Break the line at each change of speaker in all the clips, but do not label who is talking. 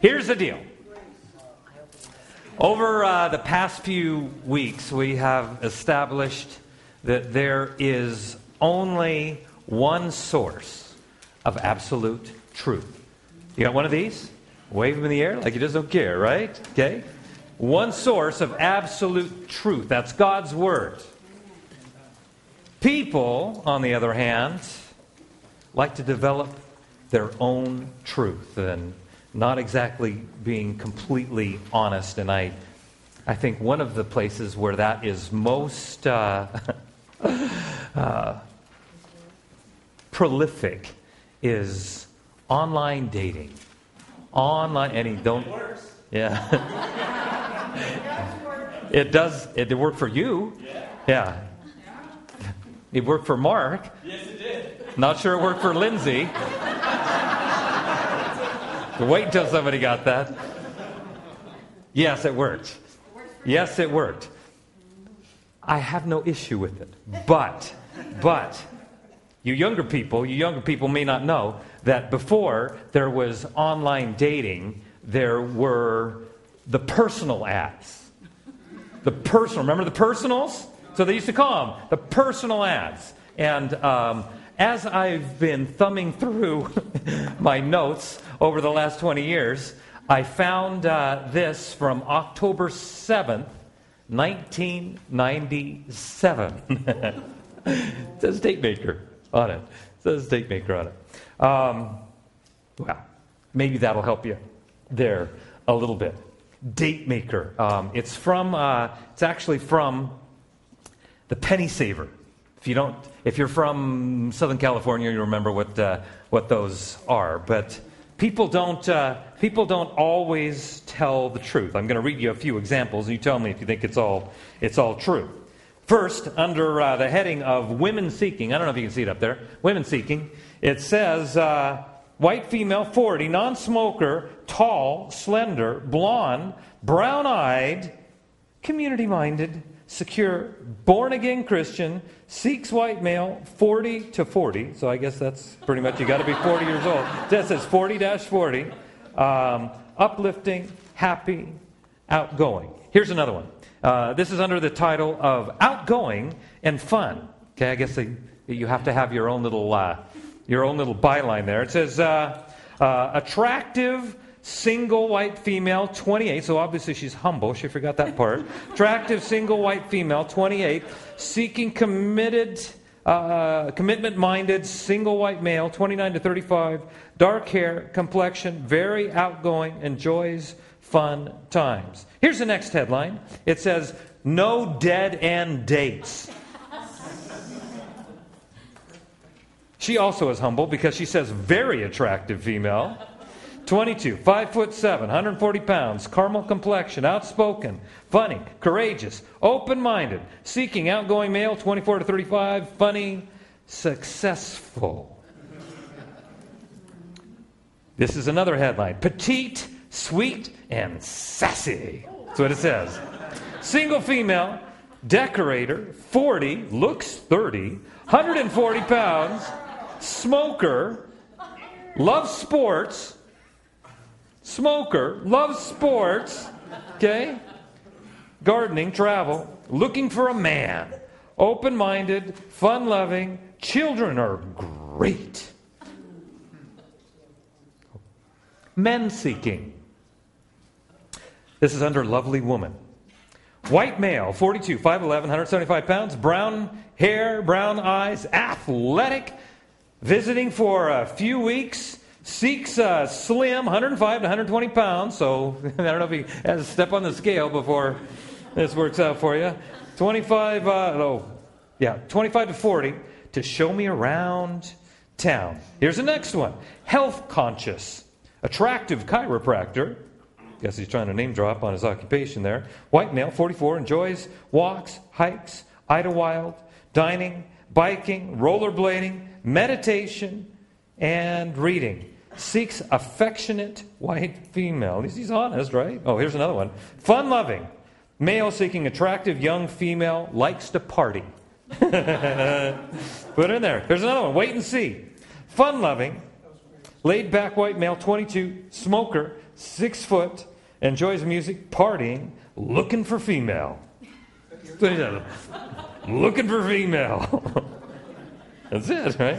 Here's the deal. Over the past few weeks, we have established that there is only one source of absolute truth. You got one of these? Wave them in the air like you just don't care, right? Okay? One source of absolute truth. That's God's Word. People, on the other hand, like to develop their own truth and not exactly being completely honest. And I think one of the places where that is most prolific is online dating. It does. It worked for you. Yeah. It worked for Mark.
Yes, it did.
Not sure it worked for Lindsay. Wait until somebody got that. Yes, it worked. Yes, it worked. I have no issue with it. But, you younger people may not know that before there was online dating, there were the personal ads. Remember the personals? So they used to call them the personal ads. And as I've been thumbing through my notes over the last 20 years, I found this from October 7th, 1997. It says date maker on it. Well, maybe that'll help you there a little bit. Date maker. It's actually from the Penny Saver. If you're from Southern California, you remember what those are. But people don't always tell the truth. I'm going to read you a few examples, and you tell me if you think it's all true. First, under the heading of women seeking, I don't know if you can see it up there. Women seeking. It says white female, 40, non-smoker, tall, slender, blonde, brown-eyed, community-minded, secure, born-again Christian, seeks white male, 40 to 40. So I guess that's pretty much, you got to be 40 years old. That says 40-40. Uplifting, happy, outgoing. Here's another one. This is under the title of outgoing and fun. Okay, I guess you have to have your own little byline there. It says attractive, single white female, 28. So obviously she's humble. She forgot that part. Attractive, single white female, 28. Seeking commitment-minded, single white male, 29 to 35. Dark hair, complexion, very outgoing, enjoys fun times. Here's the next headline. It says, no dead-end dates. She also is humble because she says very attractive female. 22, 5'7", 140 pounds, caramel complexion, outspoken, funny, courageous, open-minded, seeking outgoing male, 24 to 35, funny, successful. This is another headline. Petite, sweet, and sassy. That's what it says. Single female, decorator, 40, looks 30, 140 pounds, smoker, loves sports, okay? Gardening, travel, looking for a man, open-minded, fun-loving, children are great. Men seeking. This is under lovely woman. White male, 42, 5'11", 175 pounds, brown hair, brown eyes, athletic, visiting for a few weeks, seeks slim, 105 to 120 pounds, so I don't know if he has to step on the scale before this works out for you. 25 to 40 to show me around town. Here's the next one. Health conscious, attractive chiropractor. Guess he's trying to name drop on his occupation there. White male, 44, enjoys walks, hikes, Idlewild, dining, biking, rollerblading, meditation, and reading. Seeks affectionate white female. At least he's honest, right? Oh, here's another one. Fun-loving. Male seeking attractive young female, likes to party. Put it in there. There's another one. Wait and see. Fun-loving. Laid-back white male, 22, smoker, 6 foot, enjoys music, partying, looking for female. Looking for female. That's it, right?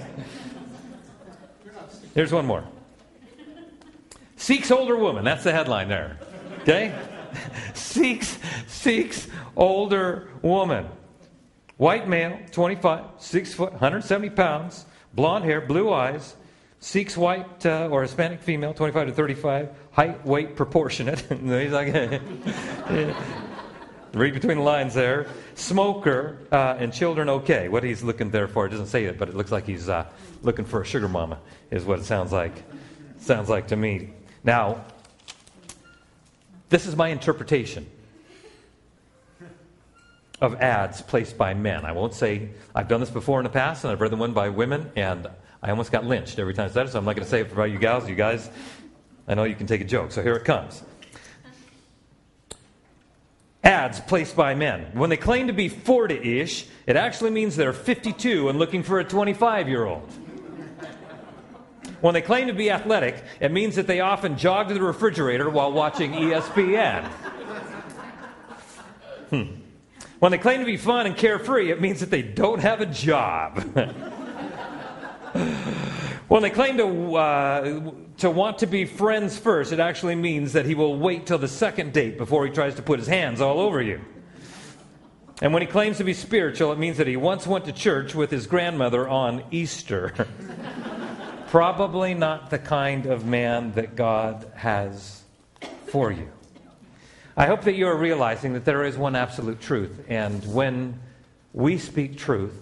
Here's one more. Seeks older woman. That's the headline there. Okay? Seeks older woman. White male, 25, 6 foot, 170 pounds, blonde hair, blue eyes, seeks white or Hispanic female, 25 to 35, height, weight, proportionate. He's like, read between the lines there. Smoker and children okay. What he's looking there for, it doesn't say it, but it looks like he's looking for a sugar mama, is what it sounds like. Sounds like to me. Now, this is my interpretation of ads placed by men. I won't say, I've done this before in the past, and I've read the one by women, and I almost got lynched every time I said it, so I'm not going to say it about you gals. You guys, I know you can take a joke, so here it comes. Ads placed by men. When they claim to be 40-ish, it actually means they're 52 and looking for a 25-year-old. When they claim to be athletic, it means that they often jog to the refrigerator while watching ESPN. When they claim to be fun and carefree, it means that they don't have a job. When they claim to want to be friends first, it actually means that he will wait till the second date before he tries to put his hands all over you. And when he claims to be spiritual, it means that he once went to church with his grandmother on Easter. Probably not the kind of man that God has for you. I hope that you are realizing that there is one absolute truth. And when we speak truth,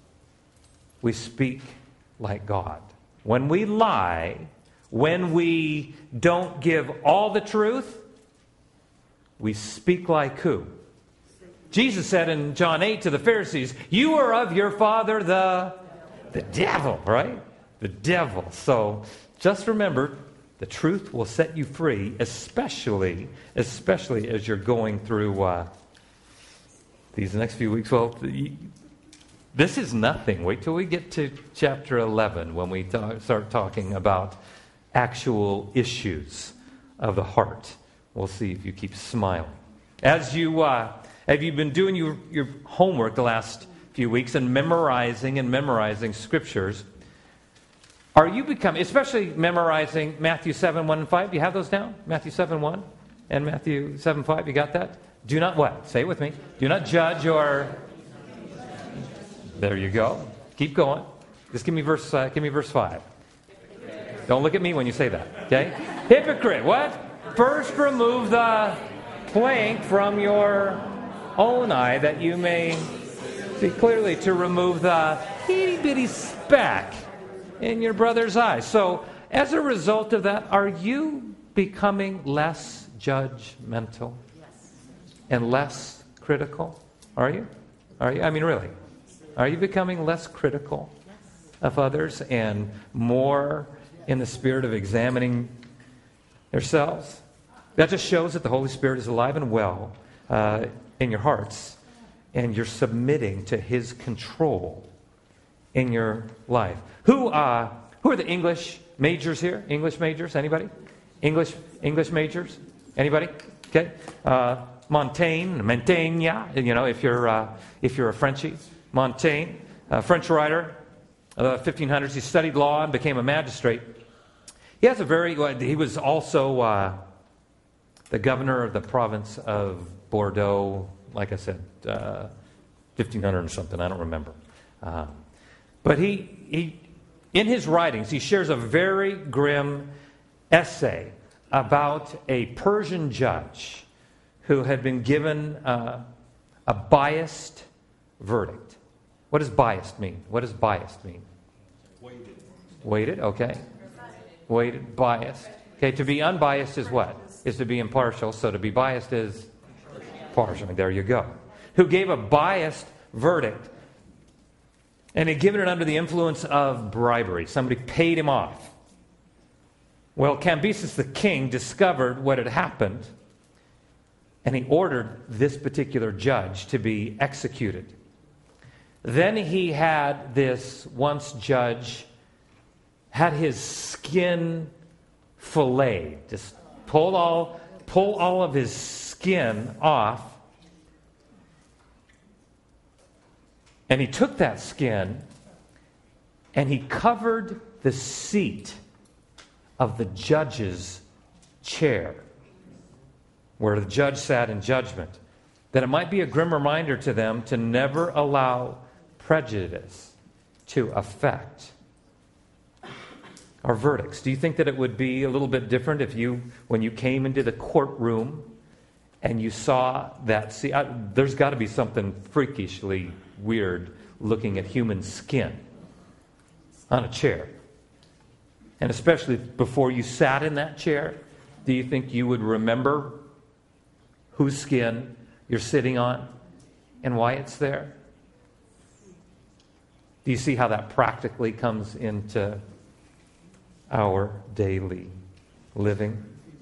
we speak like God. When we lie, when we don't give all the truth, we speak like who? Jesus said in John 8 to the Pharisees, you are of your father the devil, right? The devil. So just remember, the truth will set you free, especially as you're going through these next few weeks. Well, this is nothing. Wait till we get to chapter 11 when we start talking about actual issues of the heart. We'll see if you keep smiling. As you've been doing your homework the last few weeks and memorizing scriptures, are you becoming, especially memorizing Matthew 7, 1 and 5? Do you have those down? Matthew 7, 1 and Matthew 7, 5. You got that? Do not what? Say it with me. Do not judge or... There you go. Keep going. Just give me verse 5. Don't look at me when you say that. Okay? Hypocrite. What? First remove the plank from your own eye that you may see clearly to remove the itty-bitty speck in your brother's eye. So, as a result of that, are you becoming less judgmental and less critical? Are you? I mean, really. Are you becoming less critical of others and more in the spirit of examining yourselves? That just shows that the Holy Spirit is alive and well in your hearts, and you're submitting to His control in your life. Who are the English majors here? English majors? Anybody? English majors? Anybody? Okay. Montaigne. You know, if you're a Frenchie, Montaigne, French writer, 1500s. He studied law and became a magistrate. He was also the governor of the province of Bordeaux. Like I said, 1500 or something. I don't remember. But he, in his writings, he shares a very grim essay about a Persian judge who had been given a biased verdict. What does biased mean? Weighted, okay. Weighted, biased. Okay, to be unbiased is what? Is to be impartial. So to be biased is partial. There you go. Who gave a biased verdict. And had given it under the influence of bribery. Somebody paid him off. Well, Cambyses the king discovered what had happened, and he ordered this particular judge to be executed. Then he had this once judge, had his skin filleted, just pull all of his skin off. And he took that skin and he covered the seat of the judge's chair, where the judge sat in judgment, that it might be a grim reminder to them to never allow prejudice to affect our verdicts. Do you think that it would be a little bit different if when you came into the courtroom and you saw that? See, there's got to be something freakishly weird looking at human skin on a chair. And especially before you sat in that chair, do you think you would remember whose skin you're sitting on and why it's there? Do you see how that practically comes into our daily living?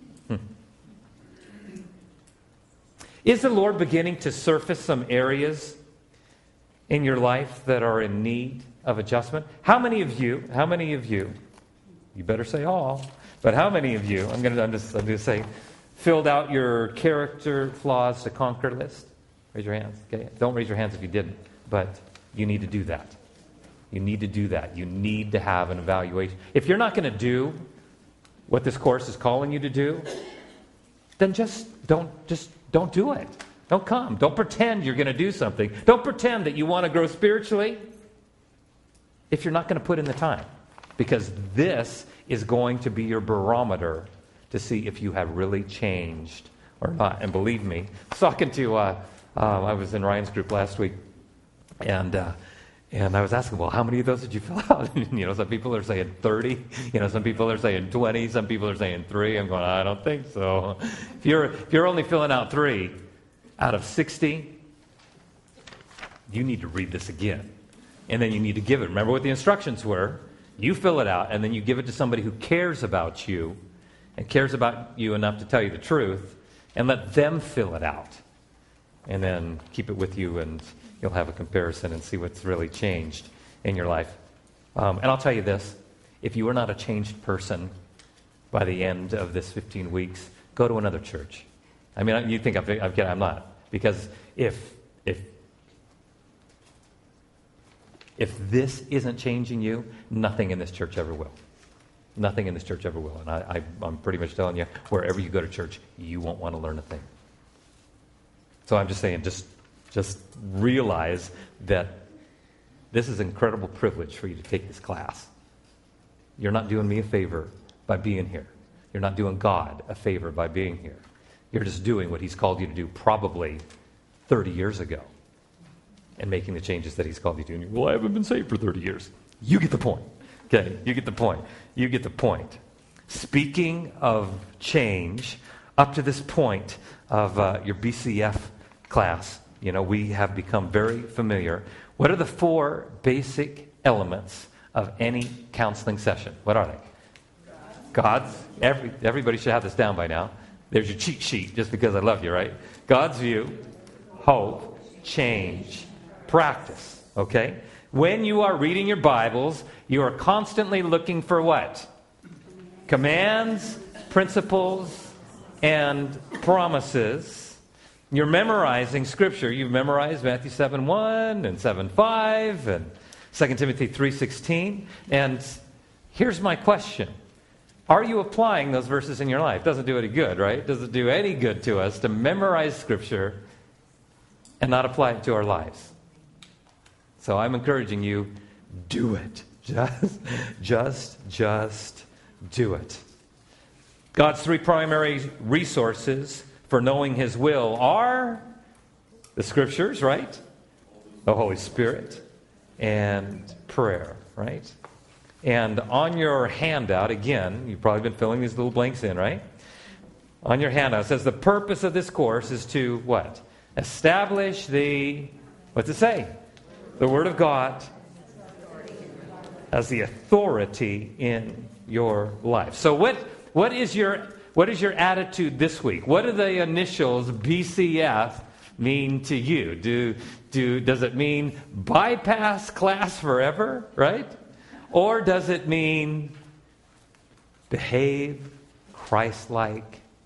Is the Lord beginning to surface some areas in your life that are in need of adjustment? How many of you, you better say all, but how many of you, I'm going to say, filled out your character flaws to conquer list? Raise your hands. Okay? Don't raise your hands if you didn't, but you need to do that. You need to do that. You need to have an evaluation. If you're not going to do what this course is calling you to do, then just don't do it. Don't come. Don't pretend you're going to do something. Don't pretend that you want to grow spiritually if you're not going to put in the time. Because this is going to be your barometer to see if you have really changed or not. And believe me, I was talking to, I was in Ryan's group last week, and I was asking, well, how many of those did you fill out? Some people are saying 30. Some people are saying 20. Some people are saying 3. I'm going, I don't think so. If you're only filling out 3 out of 60, you need to read this again. And then you need to give it. Remember what the instructions were. You fill it out, and then you give it to somebody who cares about you and cares about you enough to tell you the truth, and let them fill it out. And then keep it with you, and you'll have a comparison and see what's really changed in your life. And I'll tell you this. If you are not a changed person by the end of this 15 weeks, go to another church. I mean, you think I'm not. Because if this isn't changing you, nothing in this church ever will. Nothing in this church ever will. And I'm pretty much telling you, wherever you go to church, you won't want to learn a thing. So I'm just saying, just realize that this is an incredible privilege for you to take this class. You're not doing me a favor by being here. You're not doing God a favor by being here. You're just doing what He's called you to do probably 30 years ago and making the changes that He's called you to. And well, I haven't been saved for 30 years. You get the point. Okay, you get the point. You get the point. Speaking of change, up to this point of your BCF class, we have become very familiar. What are the 4 basic elements of any counseling session? What are they? God's. Everybody should have this down by now. There's your cheat sheet, just because I love you, right? God's view, hope, change, practice. Okay? When you are reading your Bibles, you are constantly looking for what? Commands, principles, and promises. You're memorizing Scripture. You've memorized Matthew 7:1 and 7:5 and 2 Timothy 3:16. And here's my question. Are you applying those verses in your life? Doesn't do any good, right? Doesn't do any good to us to memorize Scripture and not apply it to our lives. So I'm encouraging you, do it. Just do it. God's 3 primary resources for knowing His will are the Scriptures, right? The Holy Spirit and prayer, right? And on your handout, again, you've probably been filling these little blanks in, right? On your handout, it says the purpose of this course is to what? Establish what's it say? The Word of God as the authority in your life. So what is your attitude this week? What do the initials BCF mean to you? Does it mean bypass class forever, right? Or does it mean behave Christ-like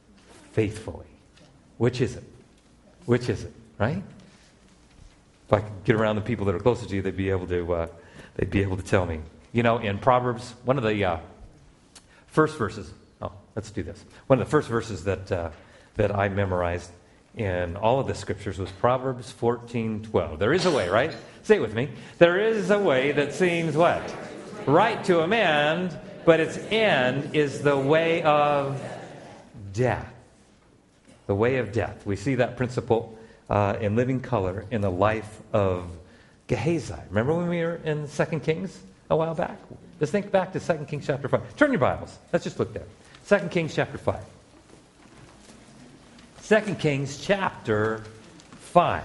faithfully. Which is it? Which is it, right? If I could get around the people that are closest to you, they'd be able to tell me. You know, in Proverbs, one of the first verses. Oh, let's do this. One of the first verses that I memorized in all of the scriptures was Proverbs 14:12. There is a way, right? Say it with me. There is a way that seems what? Right to a man, but its end is the way of death. The way of death. We see that principle in living color in the life of Gehazi. Remember when we were in 2 Kings a while back? Just think back to 2 Kings chapter 5. Turn your Bibles. Let's just look there. 2 Kings chapter 5. 2 Kings chapter 5.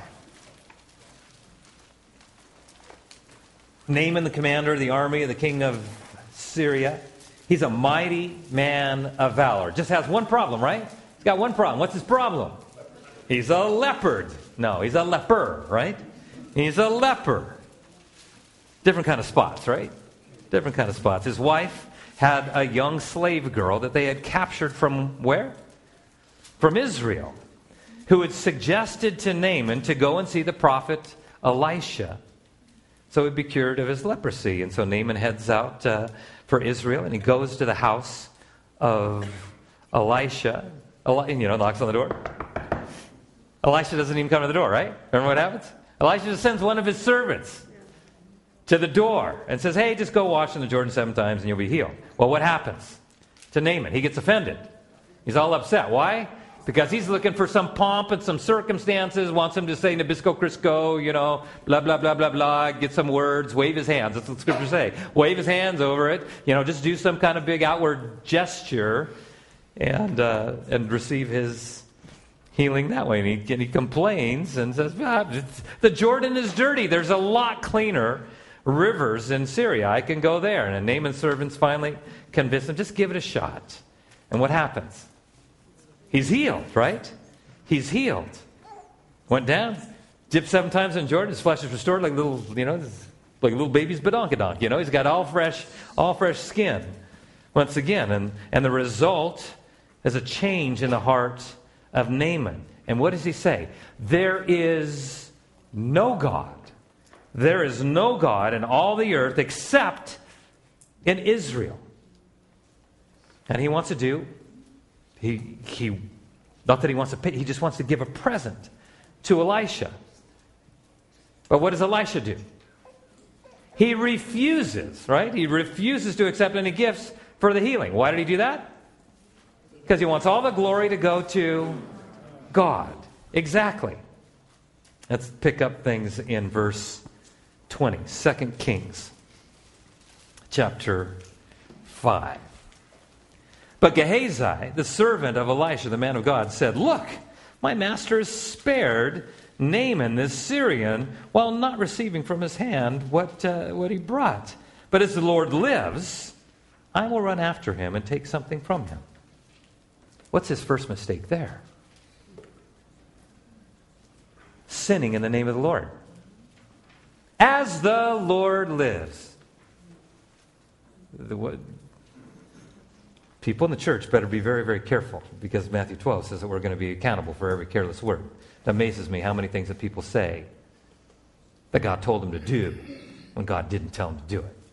Naaman, the commander of the army of the king of Syria. He's a mighty man of valor. Just has one problem, right? He's got one problem. What's his problem? He's a leopard. No, he's a leper, right? He's a leper. Different kind of spots, right? Different kind of spots. His wife had a young slave girl that they had captured from where? From Israel, who had suggested to Naaman to go and see the prophet Elisha so he'd be cured of his leprosy. And so Naaman heads out for Israel, and he goes to the house of Elisha. Knocks on the door. Elisha doesn't even come to the door, right? Remember what happens? Elisha just sends one of his servants to the door and says, hey, just go wash in the Jordan 7 times and you'll be healed. Well, what happens to Naaman? He gets offended. He's all upset. Why? Because he's looking for some pomp and some circumstances, wants him to say Nabisco Crisco, blah, blah, blah, blah, blah, get some words, wave his hands. That's what the scriptures say. Wave his hands over it, just do some kind of big outward gesture and receive his healing that way. And he complains and says, the Jordan is dirty. There's a lot cleaner rivers in Syria. I can go there. And Naaman's servants finally convince him, just give it a shot. And what happens? He's healed, right? He's healed. Went down, dipped 7 times in Jordan. His flesh is restored like little, like a little baby's badonkadonk. He's got all fresh skin once again. And the result is a change in the heart of Naaman. And what does he say? There is no God. There is no God in all the earth except in Israel. And he wants to do, not that he wants to pay, he just wants to give a present to Elisha. But what does Elisha do? He refuses, right? He refuses to accept any gifts for the healing. Why did he do that? Because he wants all the glory to go to God. Exactly. Let's pick up things in verse 20. 2 Kings chapter 5. But Gehazi, the servant of Elisha, the man of God, said, look, my master has spared Naaman, this Syrian, while not receiving from his hand what he brought. But as the Lord lives, I will run after him and take something from him. What's his first mistake there? Sinning in the name of the Lord. As the Lord lives. People in the church better be very, very careful, because Matthew 12 says that we're going to be accountable for every careless word. It amazes me how many things that people say that God told them to do when God didn't tell them to do it.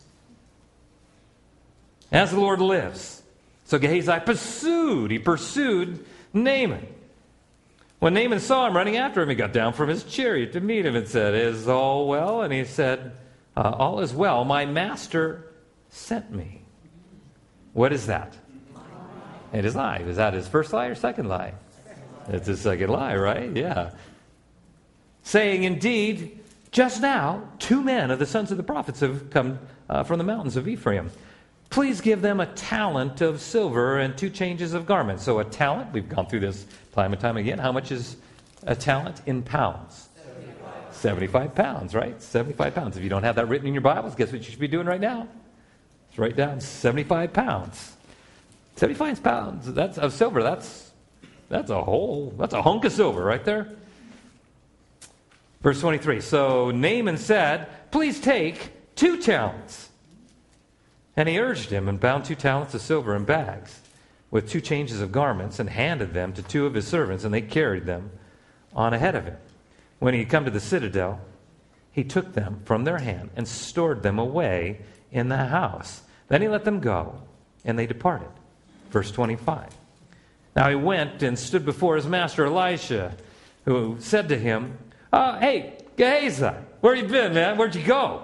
As the Lord lives. So Gehazi pursued Naaman. When Naaman saw him running after him, he got down from his chariot to meet him and said, is all well? And he said, all is well. My master sent me. What is that? It is lie. Is that his first lie or second lie? It's his second lie, right? Yeah. Saying, indeed, just now, 2 men of the sons of the prophets have come from the mountains of Ephraim. Please give them a talent of silver and 2 changes of garments. So a talent, we've gone through this time and time again. How much is a talent in pounds? 75 pounds, right? 75 pounds. If you don't have that written in your Bibles, guess what you should be doing right now? Just write down 75 pounds. 75 pounds that's of silver. That's a hunk of silver right there. Verse 23. So Naaman said, please take 2 talents. And he urged him and bound 2 talents of silver in bags with 2 changes of garments and handed them to 2 of his servants, and they carried them on ahead of him. When he had come to the citadel, he took them from their hand and stored them away in the house. Then he let them go, and they departed. Verse 25. Now he went and stood before his master Elisha, who said to him, hey, Gehazi, where you been, man? Where'd you go?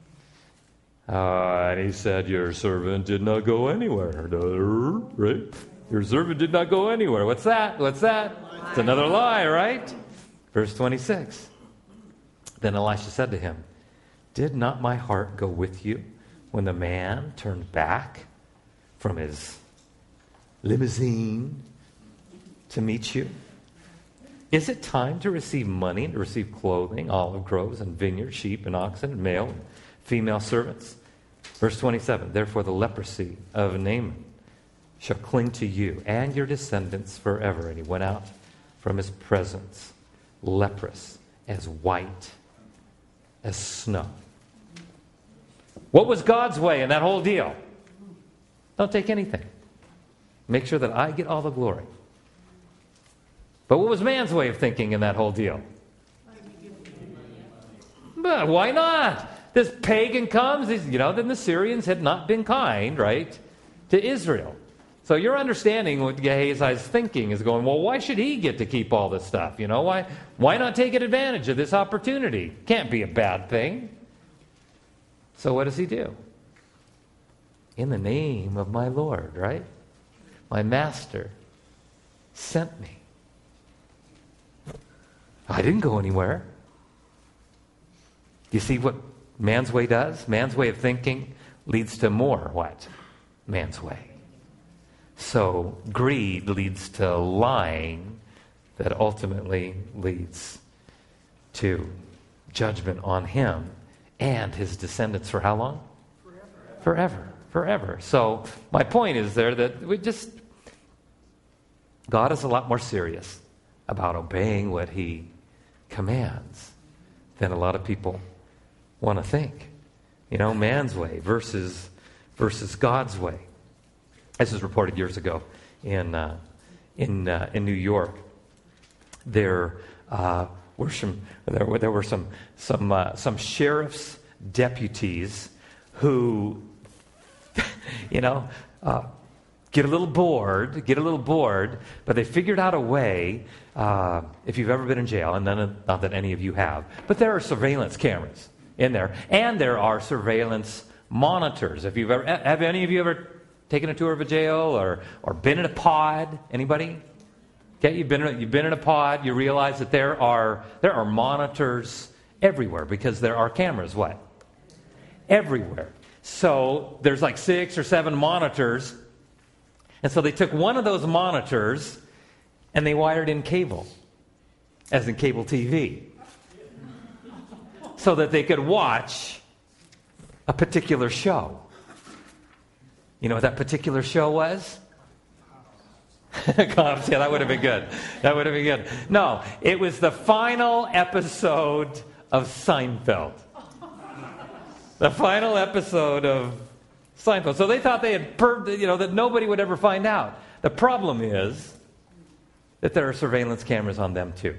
And he said, your servant did not go anywhere. Right? Your servant did not go anywhere. What's that? What's that? It's another lie, right? Verse 26. Then Elisha said to him, did not my heart go with you when the man turned back from his limousine to meet you? Is it time to receive money and to receive clothing, olive groves and vineyards, sheep and oxen, and male and female servants? Verse 27, therefore the leprosy of Naaman shall cling to you and your descendants forever. And he went out from his presence, leprous, as white as snow. What was God's way in that whole deal? Don't take anything. Make sure that I get all the glory. But what was man's way of thinking in that whole deal? But why not? This pagan comes, then the Syrians had not been kind, right, to Israel. So you're understanding what Gehazi's thinking is going, well, why should he get to keep all this stuff? Why not take advantage of this opportunity? Can't be a bad thing. So what does he do? In the name of my Lord, right? My master sent me. I didn't go anywhere. You see what man's way does? Man's way of thinking leads to more what? Man's way. So greed leads to lying that ultimately leads to judgment on him and his descendants for how long? Forever. So my point is there that God is a lot more serious about obeying what he commands than a lot of people want to think. Man's way versus God's way. This was reported years ago in New York. There were some sheriff's deputies who get a little bored, but they figured out a way, if you've ever been in jail, and not that any of you have, but there are surveillance cameras in there, and there are surveillance monitors. Have any of you ever taken a tour of a jail or been in a pod? Anybody? Okay, you've been in a pod, you realize that there are monitors everywhere because there are cameras, what? Everywhere. So there's like 6 or 7 monitors. And so they took one of those monitors and they wired in cable, as in cable TV, so that they could watch a particular show. You know what that particular show was? Cops, yeah, that would have been good. No, it was the final episode of Seinfeld. The final episode of Seinfeld. So they thought they had that nobody would ever find out. The problem is that there are surveillance cameras on them too.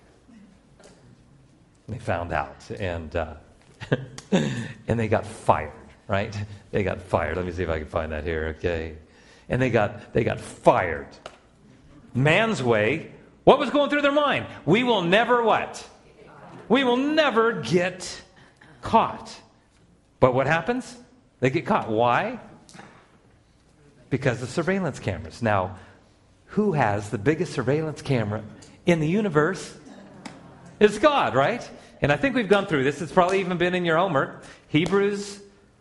They found out, and and they got fired. Right? They got fired. Let me see if I can find that here. Okay, and they got fired. Man's way. What was going through their mind? We will never what? We will never get caught. But what happens? They get caught. Why? Because of surveillance cameras. Now, who has the biggest surveillance camera in the universe? It's God, right? And I think we've gone through this. It's probably even been in your homework. Hebrews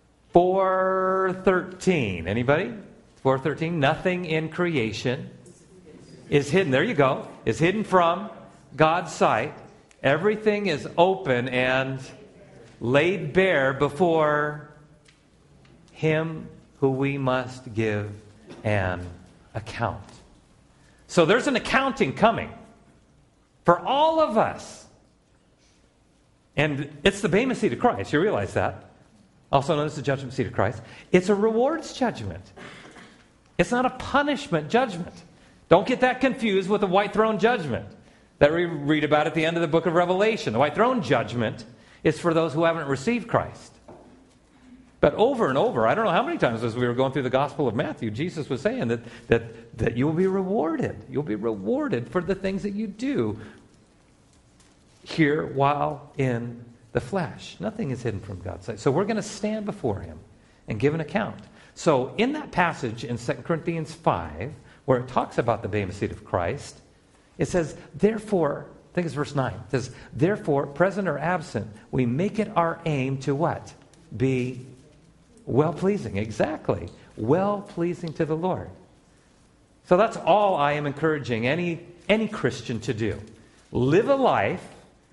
4:13. Anybody? 4:13. Nothing in creation is hidden. There you go. Is hidden from God's sight. Everything is open and laid bare before him who we must give an account. So there's an accounting coming for all of us. And it's the Bema seat of Christ. You realize that? Also known as the judgment seat of Christ. It's a rewards judgment. It's not a punishment judgment. Don't get that confused with the white throne judgment that we read about at the end of the book of Revelation. The white throne judgment is for those who haven't received Christ. But over and over, I don't know how many times as we were going through the Gospel of Matthew, Jesus was saying that you will be rewarded. You'll be rewarded for the things that you do here while in the flesh. Nothing is hidden from God's sight. So we're going to stand before him and give an account. So in that passage in 2 Corinthians 5, where it talks about the bema seat of Christ, it says, therefore, I think it's verse 9, it says, therefore, present or absent, we make it our aim to what? Be well-pleasing. Exactly. Well-pleasing to the Lord. So that's all I am encouraging any Christian to do. Live a life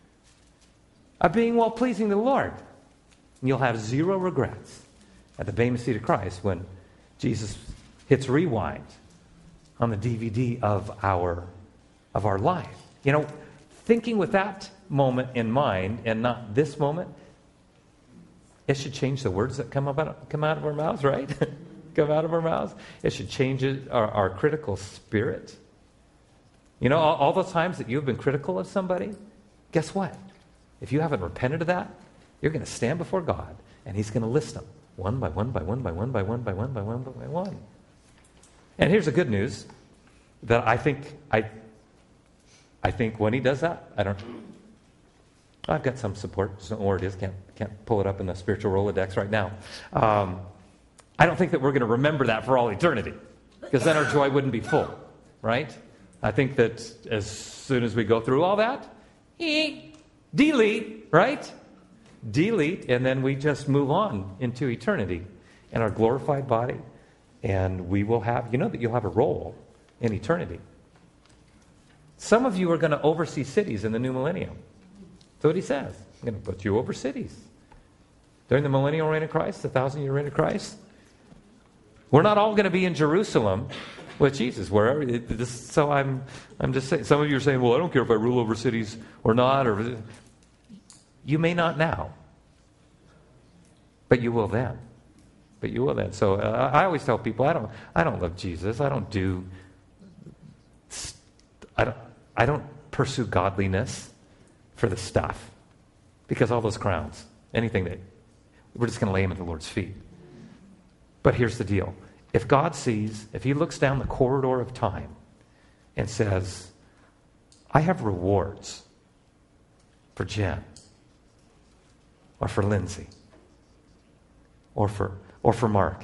of being well-pleasing to the Lord. And you'll have zero regrets at the bema seat of Christ when Jesus hits rewind on the DVD of our life. You know, thinking with that moment in mind and not this moment, it should change the words that come out of our mouths, right? Come out of our mouths. It should change our critical spirit. You know, all the times that you've been critical of somebody, guess what? If you haven't repented of that, you're going to stand before God, and he's going to list them one by one by one by one by one by one by one by one. And here's the good news, that I think when he does that, I've got some support. Just don't know where it is. Can't pull it up in the spiritual Rolodex right now. I don't think that we're going to remember that for all eternity, because then our joy wouldn't be full, right? I think that as soon as we go through all that, delete, right? Delete, and then we just move on into eternity in our glorified body, and we will have, you know, that you'll have a role in eternity. Some of you are going to oversee cities in the new millennium. That's what he says. I'm going to put you over cities. During the millennial reign of Christ, the 1,000-year reign of Christ, we're not all going to be in Jerusalem with Jesus. Wherever. So I'm just saying. Some of you are saying, "Well, I don't care if I rule over cities or not." Or you may not now, but you will then. But you will then. So I always tell people, I don't love Jesus. I don't pursue godliness for the stuff, because all those crowns, anything that we're just going to lay them at the Lord's feet. But here's the deal. If God sees, if he looks down the corridor of time and says, I have rewards for Jen, or for Lindsay, or for Mark,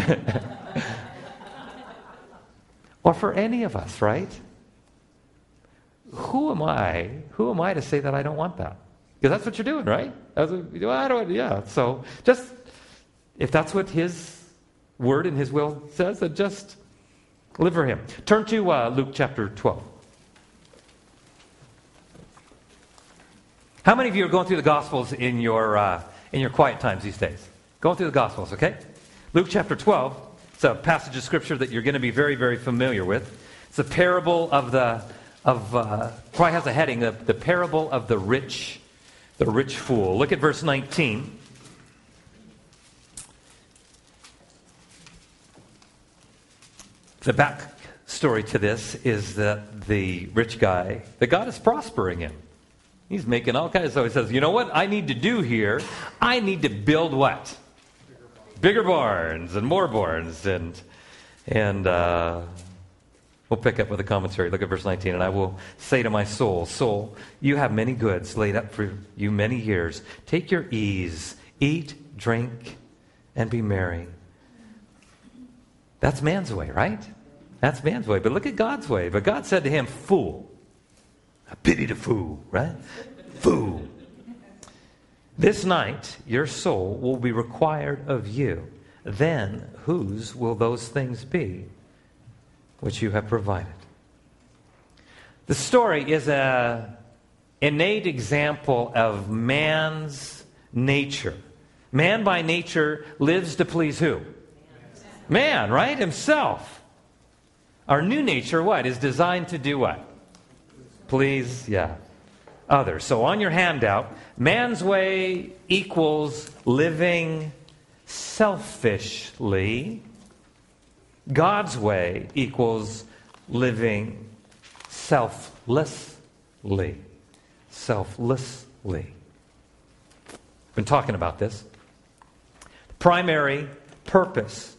or for any of us, right? Who am I to say that I don't want that? Because that's what you're doing, right? So just, if that's what his word and his will says, then just live for him. Turn to Luke chapter 12. How many of you are going through the Gospels in your quiet times these days? Going through the Gospels, okay? Luke chapter 12. It's a passage of Scripture that you're going to be very, very familiar with. It's a parable of probably has a heading, the parable of the rich fool. Look at verse 19. The back story to this is that the rich guy, that God is prospering him. He's making all kinds. So he says, you know what I need to do here? I need to build what? Bigger barns and more barns. And we'll pick up with a commentary. Look at verse 19. And I will say to my soul, you have many goods laid up for you many years. Take your ease, eat, drink, and be merry. That's man's way, right? That's man's way. But look at God's way. But God said to him, fool. I pity the fool, right? Fool. This night your soul will be required of you. Then whose will those things be which you have provided? The story is an innate example of man's nature. Man by nature lives to please who? Man, right? Himself. Our new nature, what? Is designed to do what? Please, others. So on your handout, man's way equals living selfishly. God's way equals living selflessly. Selflessly. Been talking about this. The primary purpose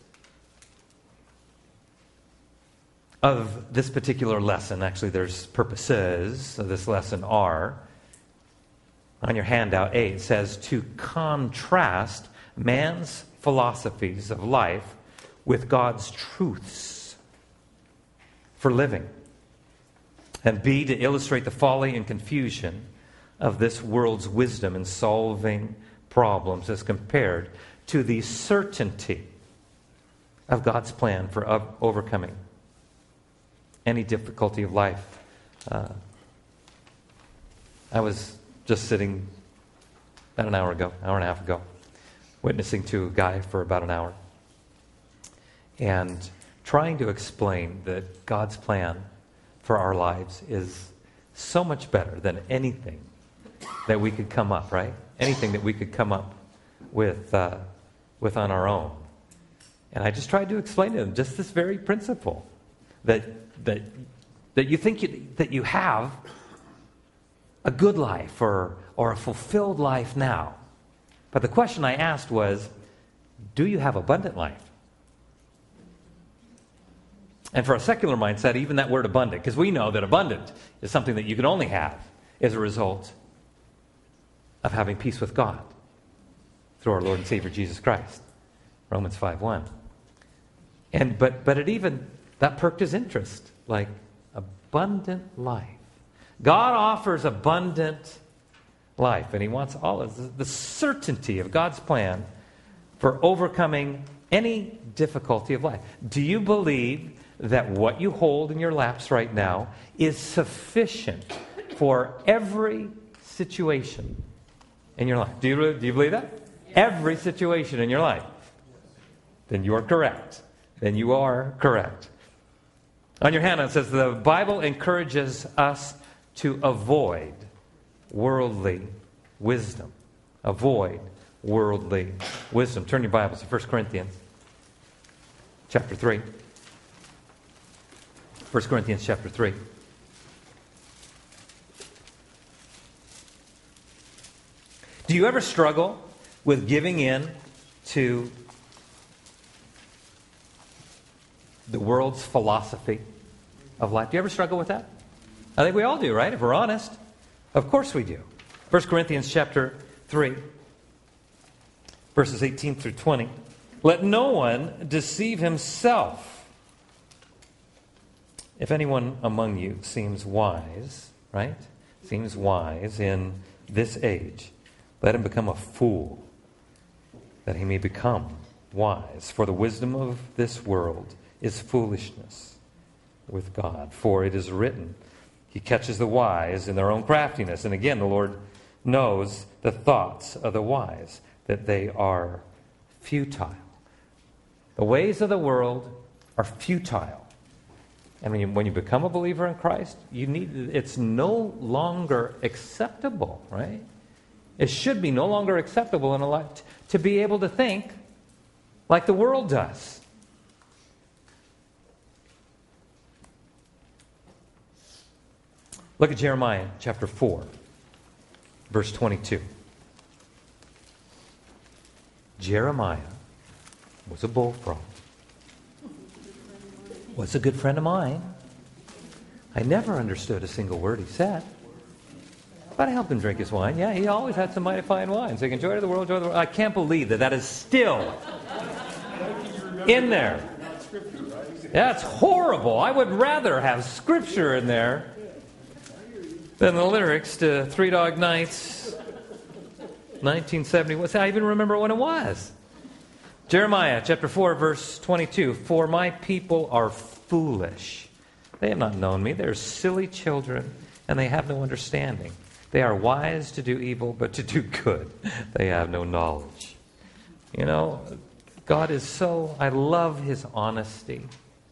of this particular lesson, actually there's purposes of this lesson are, on your handout A, it says to contrast man's philosophies of life with God's truths for living. And B, to illustrate the folly and confusion of this world's wisdom in solving problems as compared to the certainty of God's plan for overcoming any difficulty of life. I was just sitting about an hour and a half ago, witnessing to a guy for about an hour and trying to explain that God's plan for our lives is so much better than anything that we could come up, right? Anything that we could come up with on our own. And I just tried to explain to him just this very principle that you think that you have a good life or a fulfilled life now. But the question I asked was, do you have abundant life? And for a secular mindset, even that word abundant, because we know that abundant is something that you can only have as a result of having peace with God through our Lord and Savior Jesus Christ. Romans 5:1. But it even, that perked his interest, like abundant life. God offers abundant life, and he wants all of the certainty of God's plan for overcoming any difficulty of life. Do you believe that what you hold in your laps right now is sufficient for every situation in your life? Do you believe that? Every situation in your life. Then you are correct. Then you are correct. On your handout it says the Bible encourages us to avoid worldly wisdom. Avoid worldly wisdom. Turn your Bibles to 1 Corinthians chapter 3. 1 Corinthians chapter 3. Do you ever struggle with giving in to the world's philosophy of life? Do you ever struggle with that? I think we all do, right? If we're honest. Of course we do. 1 Corinthians chapter 3, verses 18 through 20. Let no one deceive himself. If anyone among you seems wise, right? Seems wise in this age, let him become a fool, that he may become wise. For the wisdom of this world is foolishness with God. For it is written, he catches the wise in their own craftiness. And again, the Lord knows the thoughts of the wise, that they are futile. The ways of the world are futile. And when you become a believer in Christ, it's no longer acceptable, right? It should be no longer acceptable in a life to be able to think like the world does. Look at Jeremiah chapter 4, verse 22. Jeremiah was a bullfrog. Was a good friend of mine. I never understood a single word he said. But I helped him drink his wine. Yeah, he always had some mighty fine wine. So he can joy the world, joy the world. I can't believe that is still in there. That's horrible. I would rather have scripture in there than the lyrics to Three Dog Nights, 1970. I even remember when it was. Jeremiah chapter 4, verse 22. For my people are foolish. They have not known me. They are silly children, and they have no understanding. They are wise to do evil, but to do good they have no knowledge. You know, God is so, I love his honesty.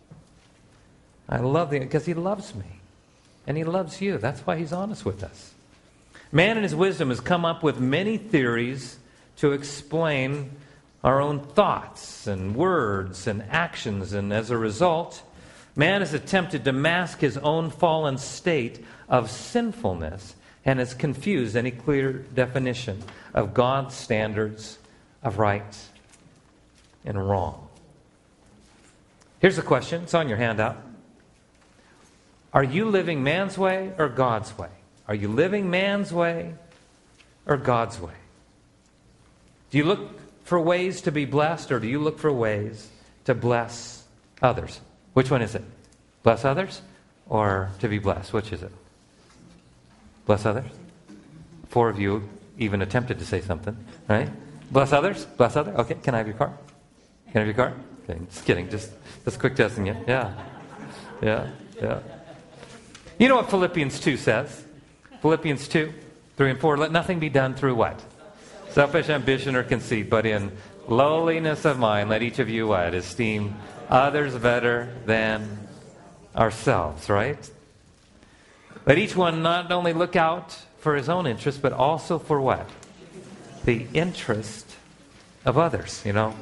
I love it because he loves me. And he loves you. That's why he's honest with us. Man in his wisdom has come up with many theories to explain our own thoughts and words and actions. And as a result, man has attempted to mask his own fallen state of sinfulness and has confused any clear definition of God's standards of right and wrong. Here's the question. It's on your handout. Are you living man's way or God's way? Are you living man's way or God's way? Do you look for ways to be blessed, or do you look for ways to bless others? Which one is it? Bless others or to be blessed? Which is it? Bless others? 4 of you even attempted to say something, right? Bless others? Bless others? Okay, can I have your card? Can I have your card? Okay, just kidding. Just quick testing you. Yeah. You know what Philippians 2 says? Philippians 2, 3 and 4. Let nothing be done through what? Selfish ambition or conceit, but in lowliness of mind, let each of you what? Esteem others better than ourselves, right? Let each one not only look out for his own interest, but also for what? The interest of others, you know.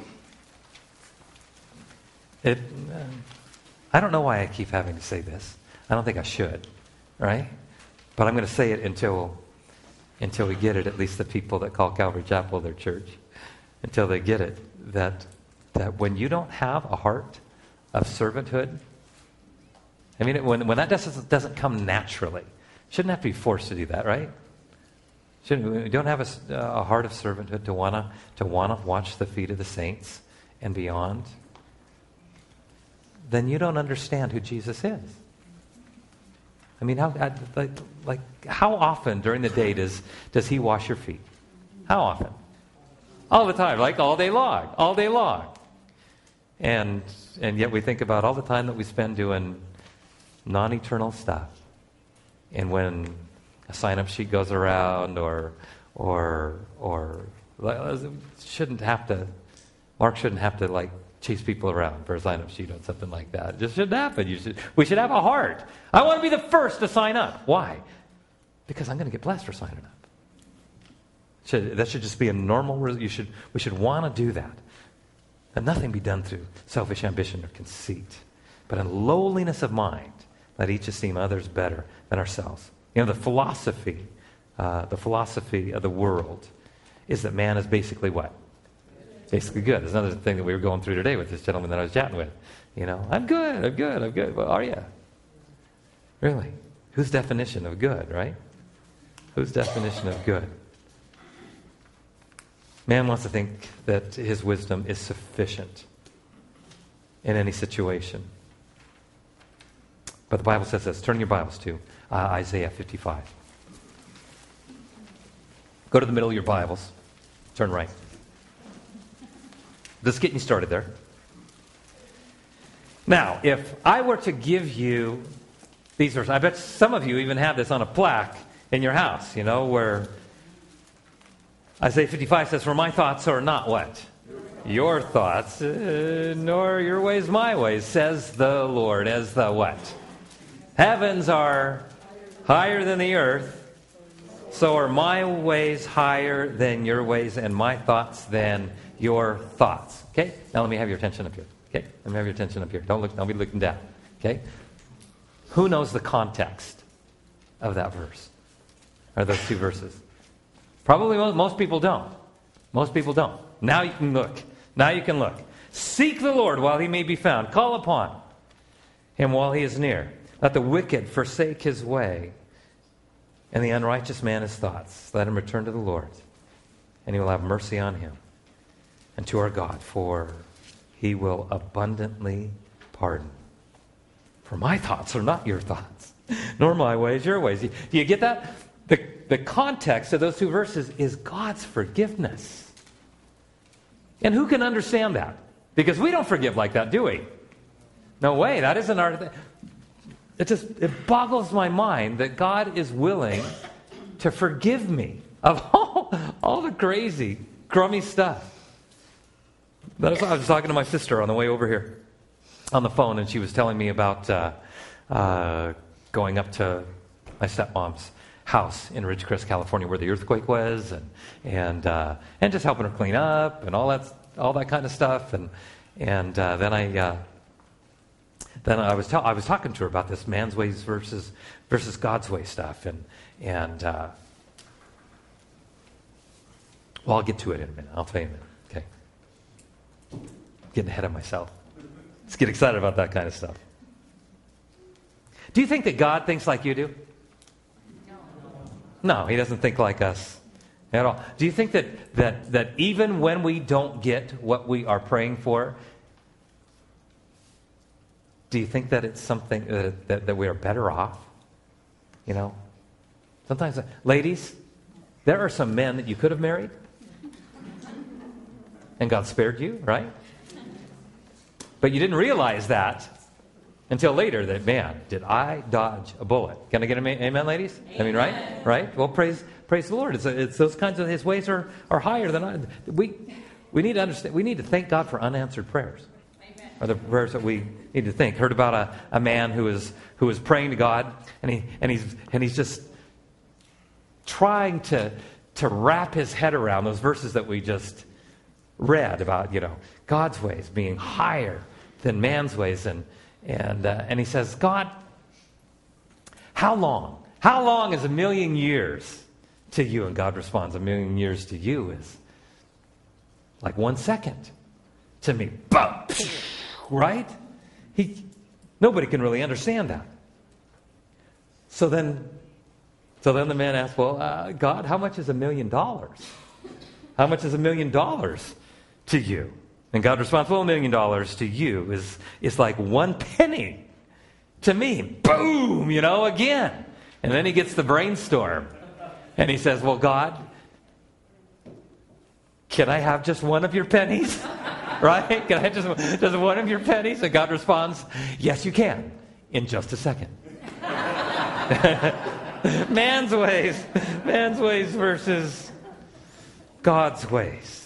I don't know why I keep having to say this. I don't think I should, right? But I'm going to say it until we get it, at least the people that call Calvary Chapel their church, until they get it, that when you don't have a heart of servanthood, I mean, when that doesn't come naturally, shouldn't have to be forced to do that, right? We don't have a heart of servanthood to wanna watch the feet of the saints and beyond, then you don't understand who Jesus is. I mean, how often during the day does he wash your feet? How often? All the time, like all day long. And yet we think about all the time that we spend doing non-eternal stuff. And when a sign-up sheet goes around or Mark shouldn't have to like chase people around for a sign-up sheet on something like that. It just shouldn't happen. We should have a heart. I want to be the first to sign up. Why? Because I'm going to get blessed for signing up. That should just be a normal. We should want to do that. Let nothing be done through selfish ambition or conceit, but in lowliness of mind, let each esteem others better than ourselves. You know, the philosophy of the world is that man is basically what? Basically good. There's another thing that we were going through today with this gentleman that I was chatting with. You know, I'm good. Well, are you? Really? Whose definition of good, right? Whose definition of good? Man wants to think that his wisdom is sufficient in any situation. But the Bible says this. Turn your Bibles to Isaiah 55. Go to the middle of your Bibles. Turn right. Just getting you started there. Now, if I were to give you these verses, I bet some of you even have this on a plaque in your house, you know, where Isaiah 55 says, "For my thoughts are not what? Your thoughts, nor your ways my ways, says the Lord." As the what? Heavens are higher than the earth, so are my ways higher than your ways, and my thoughts than your thoughts. Okay? Now let me have your attention up here. Okay? Let me have your attention up here. Don't be looking down. Okay? Who knows the context of that verse? Or those two verses? Probably most people don't. Most people don't. Now you can look. Now you can look. Seek the Lord while he may be found. Call upon him while he is near. Let the wicked forsake his way, and the unrighteous man his thoughts. Let him return to the Lord, and he will have mercy on him, and to our God, for he will abundantly pardon. For my thoughts are not your thoughts, nor my ways your ways. Do you get that? The context of those two verses is God's forgiveness. And who can understand that? Because we don't forgive like that, do we? No way, that isn't our thing. It boggles my mind that God is willing to forgive me of all the crazy, crummy stuff. I was talking to my sister on the way over here on the phone, and she was telling me about going up to my stepmom's house in Ridgecrest, California, where the earthquake was, and just helping her clean up and all that all that kind of stuff. And then I was talking to her about this man's ways versus God's way stuff. And I'll get to it in a minute. I'll tell you in a minute. Okay. Getting ahead of myself. Let's get excited about that kind of stuff. Do you think that God thinks like you do? No, he doesn't think like us at all. Do you think that even when we don't get what we are praying for, do you think that it's something that we are better off? You know? Sometimes, ladies, there are some men that you could have married, and God spared you, right? But you didn't realize that until later, that, man, did I dodge a bullet? Can I get an amen, ladies? Amen. I mean, right? Right? Well, praise the Lord. It's those kinds of, his ways are higher than we need to understand. We need to thank God for unanswered prayers. Amen. Are the prayers that we need to think. Heard about a man who was praying to God, and he's just trying to wrap his head around those verses that we just read about, God's ways being higher than man's ways, and he says, God, how long? How long is 1,000,000 years to you? And God responds, 1,000,000 years to you is like 1 second to me. Boom! Right? Nobody can really understand that. So then the man asks, well, God, how much is $1,000,000? How much is $1,000,000 to you? And God responds, well, $1,000,000 to you is like 1 penny to me. Boom! Again. And then he gets the brainstorm. And he says, well, God, can I have just one of your pennies? Right? Can I have just one of your pennies? And God responds, yes, you can. In just a second. Man's ways versus God's ways.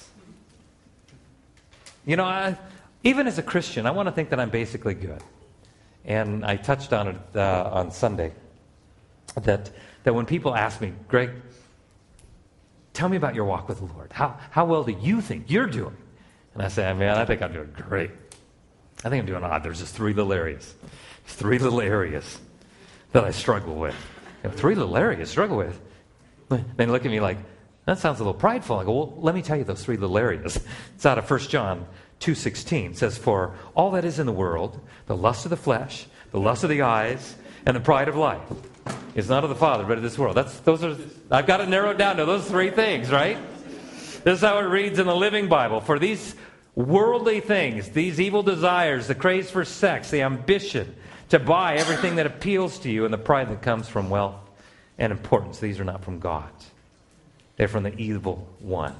Even as a Christian, I want to think that I'm basically good. And I touched on it on Sunday, that when people ask me, Greg, tell me about your walk with the Lord. How well do you think you're doing? And I say, man, I think I'm doing great. I think I'm doing odd. There's just 3 little areas. 3 little areas that I struggle with. 3 little areas struggle with. They look at me like, that sounds a little prideful. I go, well, let me tell you those 3 little areas. It's out of 1 John 2:16. It says, for all that is in the world, the lust of the flesh, the lust of the eyes, and the pride of life is not of the Father, but of this world. I've got it narrowed down to those 3 things, right? This is how it reads in the Living Bible. For these worldly things, these evil desires, the craze for sex, the ambition to buy everything that appeals to you, and the pride that comes from wealth and importance, these are not from God. They're from the evil one.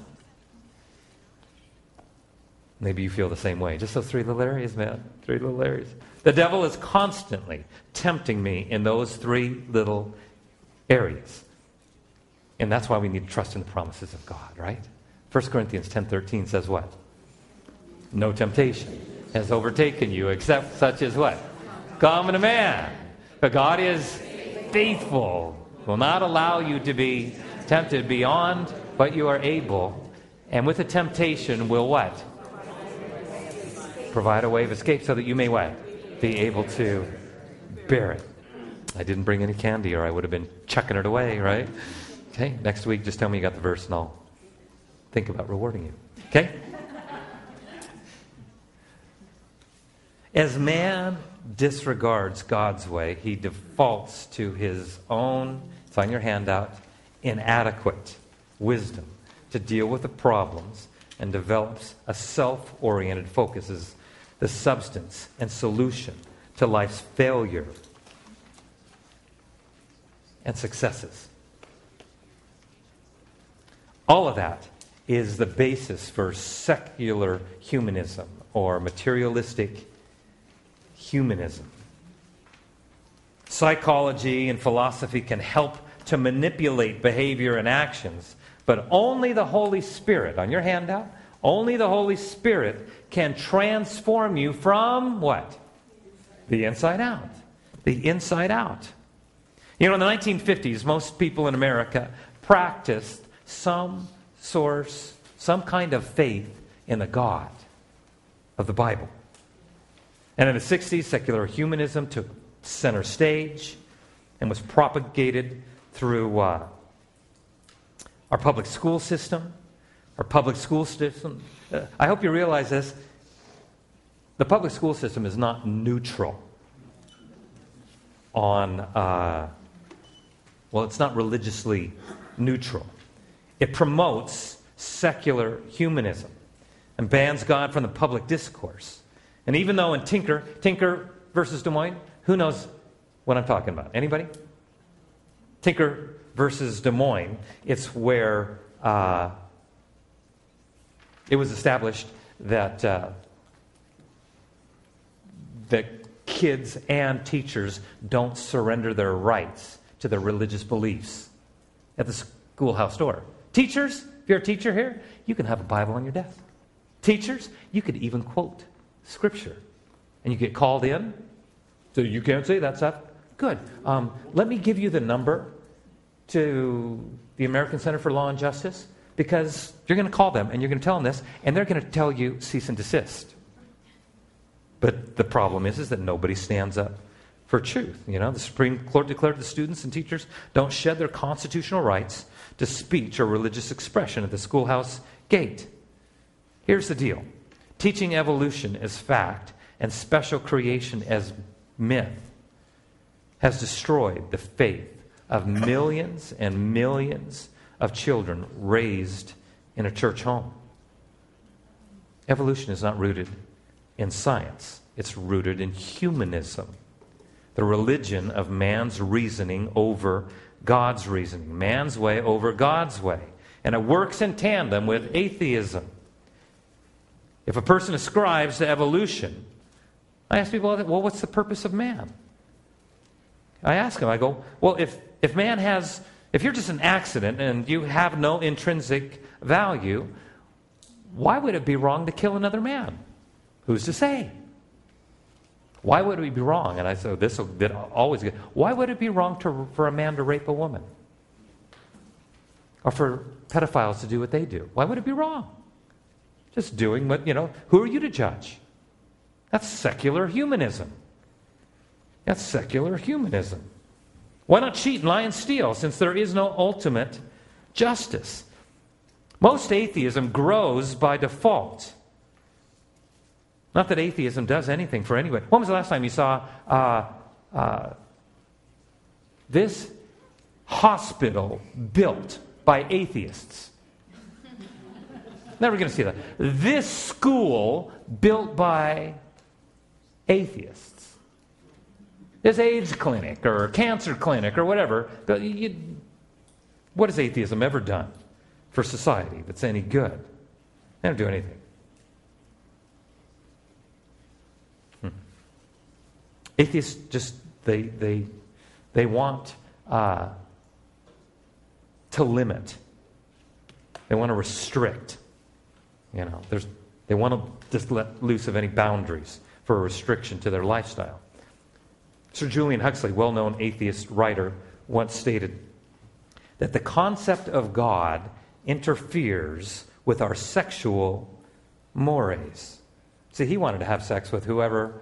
Maybe you feel the same way. Just those 3 little areas, man. 3 little areas. The devil is constantly tempting me in those 3 little areas. And that's why we need to trust in the promises of God, right? 1 Corinthians 10:13 says what? No temptation has overtaken you except such as what? Common to man. But God is faithful. Will not allow you to be tempted beyond what you are able. And with the temptation will what? Provide a way of escape so that you may what? Be able to bear it. I didn't bring any candy or I would have been chucking it away, right? Okay, next week just tell me you got the verse and I'll think about rewarding you. Okay? As man disregards God's way, he defaults to his own, it's on your handout, inadequate wisdom to deal with the problems and develops a self-oriented focus as the substance and solution to life's failure and successes. All of that is the basis for secular humanism or materialistic humanism. Psychology and philosophy can help to manipulate behavior and actions, but only the Holy Spirit, on your handout, only the Holy Spirit can transform you from what? The inside out. The inside out. In the 1950s, most people in America practiced some kind of faith in the God of the Bible. And in the 60s, secular humanism took center stage and was propagated through our public school system. Our public school system, I hope you realize this, the public school system is not neutral on, it's not religiously neutral. It promotes secular humanism and bans God from the public discourse. And even though in Tinker versus Des Moines, who knows what I'm talking about? Anybody? Tinker versus Des Moines, it's where it was established that that kids and teachers don't surrender their rights to their religious beliefs at the schoolhouse door. Teachers, if you're a teacher here, you can have a Bible on your desk. Teachers, you could even quote Scripture. And you get called in, so you can't say that stuff. Good. Let me give you the number to the American Center for Law and Justice, because you're going to call them and you're going to tell them this, and they're going to tell you cease and desist. But the problem is that nobody stands up for truth. You know, the Supreme Court declared the students and teachers don't shed their constitutional rights to speech or religious expression at the schoolhouse gate. Here's the deal. Teaching evolution as fact and special creation as myth has destroyed the faith of millions and millions of children raised in a church home. Evolution is not rooted in science. It's rooted in humanism, the religion of man's reasoning over God's reasoning, man's way over God's way. And it works in tandem with atheism. If a person ascribes to evolution, I ask people, well, what's the purpose of man? I ask them, I go, well, if you're just an accident and you have no intrinsic value, why would it be wrong to kill another man? Who's to say? Why would it be wrong? And I said, this will always get. Why would it be wrong for a man to rape a woman? Or for pedophiles to do what they do? Why would it be wrong? Just doing what, who are you to judge? That's secular humanism. That's secular humanism. Why not cheat and lie and steal, since there is no ultimate justice? Most atheism grows by default. Not that atheism does anything for anyone. When was the last time you saw this hospital built by atheists? Never going to see that. This school built by atheists. This AIDS clinic or cancer clinic or whatever. What has atheism ever done for society that's any good? They don't do anything. Atheists just, they want to limit. They want to restrict. They want to just let loose of any boundaries for a restriction to their lifestyle. Sir Julian Huxley, well-known atheist writer, once stated that the concept of God interferes with our sexual mores. See, he wanted to have sex with whoever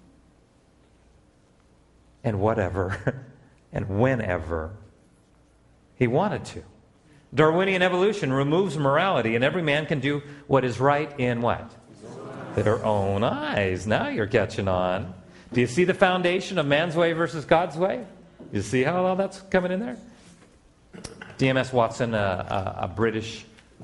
and whatever and whenever he wanted to. Darwinian evolution removes morality, and every man can do what is right in what? Their own eyes. Now you're catching on. Do you see the foundation of man's way versus God's way? You see how all that's coming in there? D.M.S. Watson, a British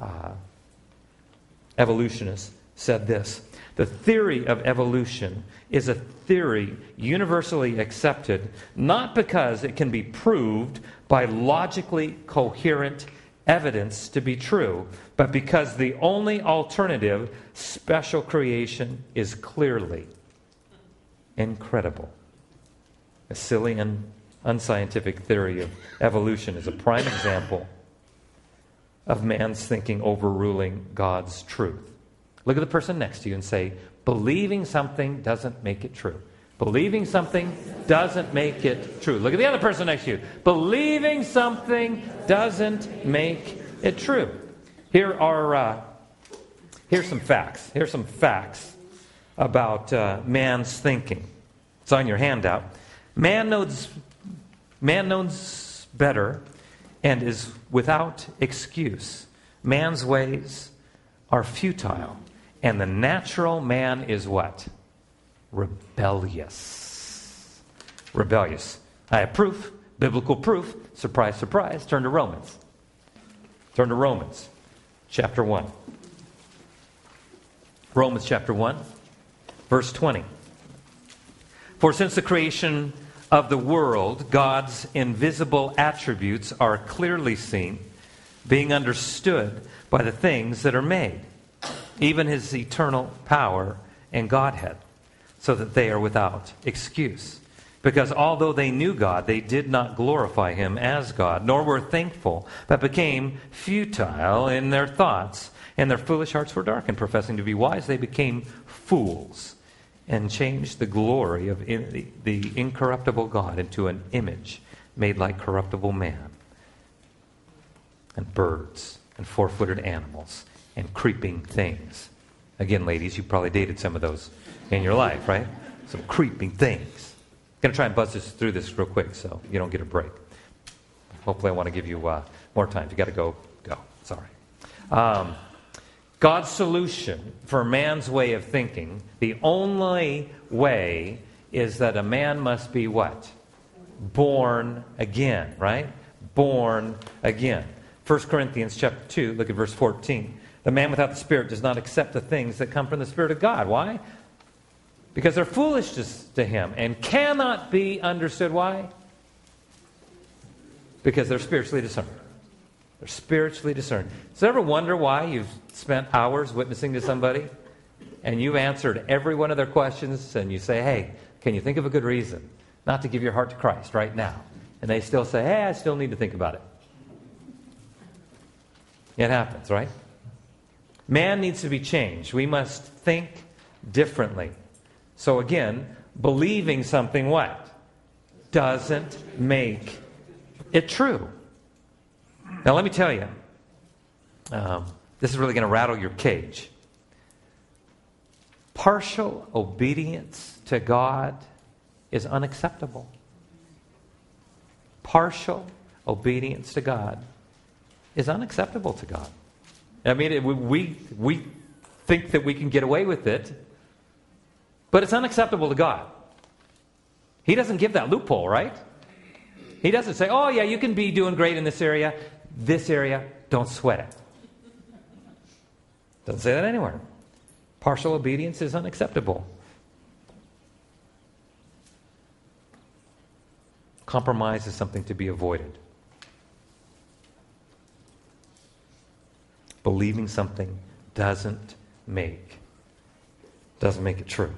evolutionist, said this: the theory of evolution is a theory universally accepted, not because it can be proved by logically coherent evidence to be true, but because the only alternative, special creation, is clearly incredible. A silly and unscientific theory of evolution is a prime example of man's thinking overruling God's truth. Look at the person next to you and say, believing something doesn't make it true. Believing something doesn't make it true. Look at the other person next to you. Believing something doesn't make it true. Here are Here's some facts. Here's some facts about man's thinking. It's on your handout. Man knows better and is without excuse. Man's ways are futile, and the natural man is what? Rebellious. Rebellious. I have proof, biblical proof. Surprise, surprise. Turn to Romans. Turn to Romans, chapter 1. Romans chapter 1, verse 20. For since the creation of the world, God's invisible attributes are clearly seen, being understood by the things that are made, even his eternal power and Godhead, so that they are without excuse. Because although they knew God, they did not glorify him as God, nor were thankful, but became futile in their thoughts, and their foolish hearts were darkened. Professing to be wise, they became fools, and changed the glory of the incorruptible God into an image made like corruptible man, and birds, and four-footed animals, and creeping things. Again, ladies, you probably dated some of those in your life, right? Some creeping things. I'm going to try and buzz through this real quick so you don't get a break. Hopefully I want to give you more time. If you got to go. Sorry. God's solution for man's way of thinking, the only way is that a man must be what? Born again, right? Born again. 1 Corinthians chapter 2, look at verse 14. The man without the Spirit does not accept the things that come from the Spirit of God. Why? Because they're foolishness to him and cannot be understood. Why? Because they're spiritually discerned. They're spiritually discerned. So ever wonder why you've spent hours witnessing to somebody and you've answered every one of their questions and you say, hey, can you think of a good reason not to give your heart to Christ right now? And they still say, hey, I still need to think about it. It happens, right? Man needs to be changed. We must think differently. So again, believing something what? Doesn't make it true. Now let me tell you, this is really going to rattle your cage. Partial obedience to God is unacceptable. Partial obedience to God is unacceptable to God. I mean, we think that we can get away with it, but it's unacceptable to God. He doesn't give that loophole, right? He doesn't say, oh yeah, you can be doing great in this area, don't sweat it. Doesn't say that anywhere. Partial obedience is unacceptable. Compromise is something to be avoided. Believing something doesn't make it true.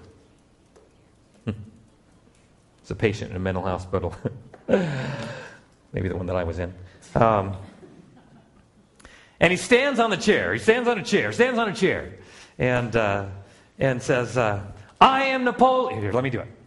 It's a patient in a mental hospital. Maybe the one that I was in. And he stands on the chair. And says, I am Napoleon. Here, let me do it.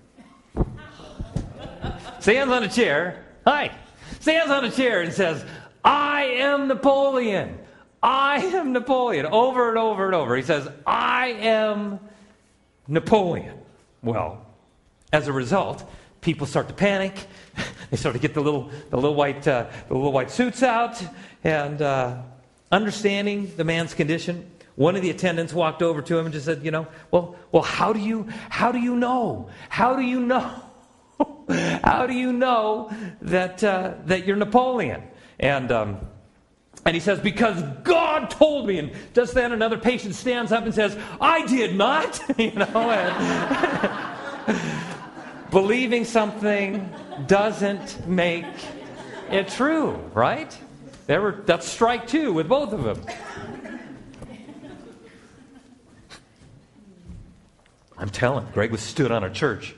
Stands on a chair. Hi. Stands on a chair and says, I am Napoleon. I am Napoleon. Over and over and over. He says, I am Napoleon. Well, as a result, people start to panic. They start to get the little white suits out, and understanding the man's condition, one of the attendants walked over to him and just said, well, how do you know? How do you know? How do you know that you're Napoleon? And he says, because God told me. And just then another patient stands up and says, I did not. Believing something doesn't make it true, right? That's strike two with both of them. I'm telling, Greg was stood on a chair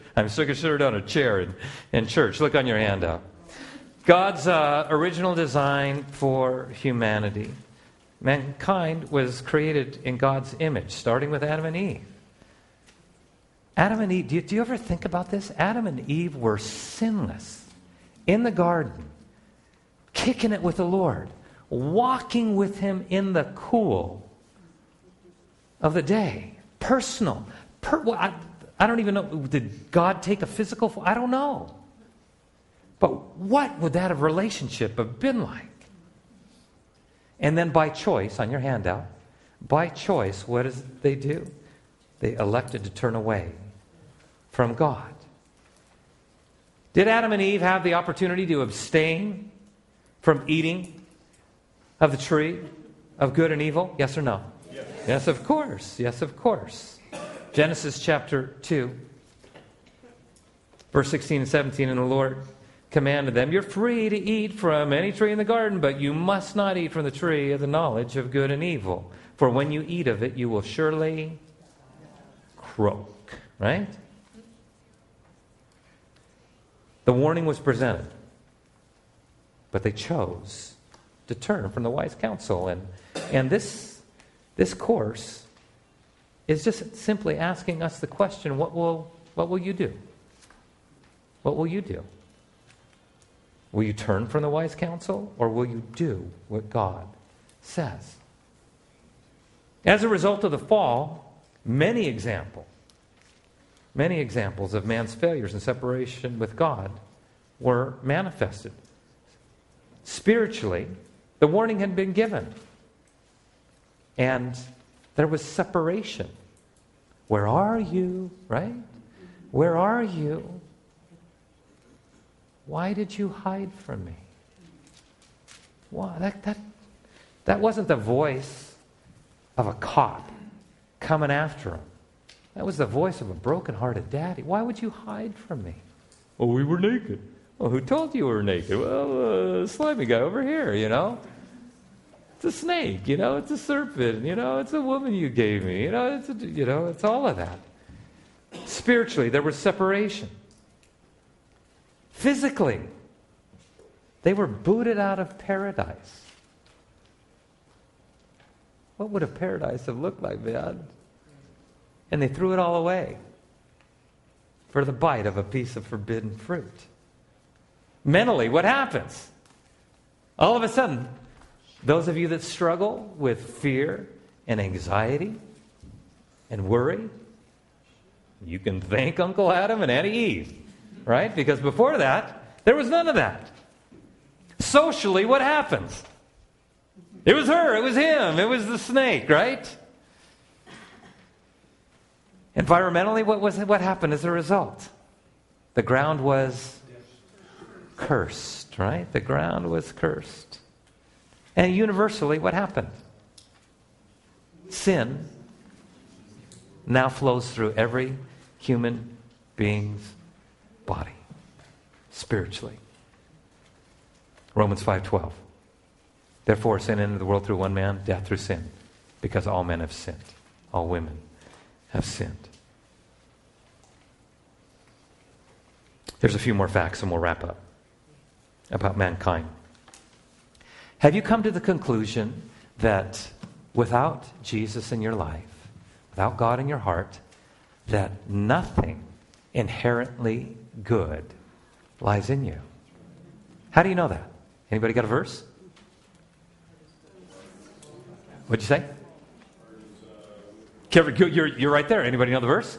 in church. Look on your handout. God's original design for humanity. Mankind was created in God's image, starting with Adam and Eve. Adam and Eve, do you ever think about this? Adam and Eve were sinless in the garden, kicking it with the Lord, walking with him in the cool. of the day. Personal. I don't even know. Did God take a physical form? I don't know. But what would that relationship have been like? And then by choice, on your handout, by choice, what does they do? They elected to turn away from God. Did Adam and Eve have the opportunity to abstain from eating of the tree of good and evil? Yes or no? Yes. Yes, of course. Yes, of course. Genesis chapter 2, verse 16 and 17, and the Lord commanded them, you're free to eat from any tree in the garden, but you must not eat from the tree of the knowledge of good and evil. For when you eat of it, you will surely croak. Right? The warning was presented, but they chose to turn from the wise counsel. And this course is just simply asking us the question, what will you do? What will you do? Will you turn from the wise counsel, or will you do what God says? As a result of the fall, many examples of man's failures and separation with God were manifested. Spiritually, the warning had been given, and there was separation. Where are you? Right? Where are you? Why did you hide from me? Why? That wasn't the voice of a cop coming after him. That was the voice of a broken-hearted daddy. Why would you hide from me? Oh, we were naked. Well, who told you we were naked? Well, slimy guy over here, It's a snake, It's a serpent, It's a woman you gave me, It's all of that. Spiritually, there was separation. Physically, they were booted out of paradise. What would a paradise have looked like, man? And they threw it all away for the bite of a piece of forbidden fruit. Mentally, what happens? All of a sudden, those of you that struggle with fear and anxiety and worry, you can thank Uncle Adam and Auntie Eve. Right? Because before that, there was none of that. Socially, what happens? It was her, it was him, it was the snake, right? Environmentally, what happened as a result? The ground was cursed, right? The ground was cursed. And universally, what happened? Sin now flows through every human being's body, spiritually. Romans 5:12. Therefore, sin entered the world through one man, death through sin, because all men have sinned. All women have sinned. There's a few more facts and we'll wrap up about mankind. Have you come to the conclusion that without Jesus in your life, without God in your heart, that nothing inherently good lies in you? How do you know that? Anybody got a verse? What'd you say? You're right there. Anybody know the verse?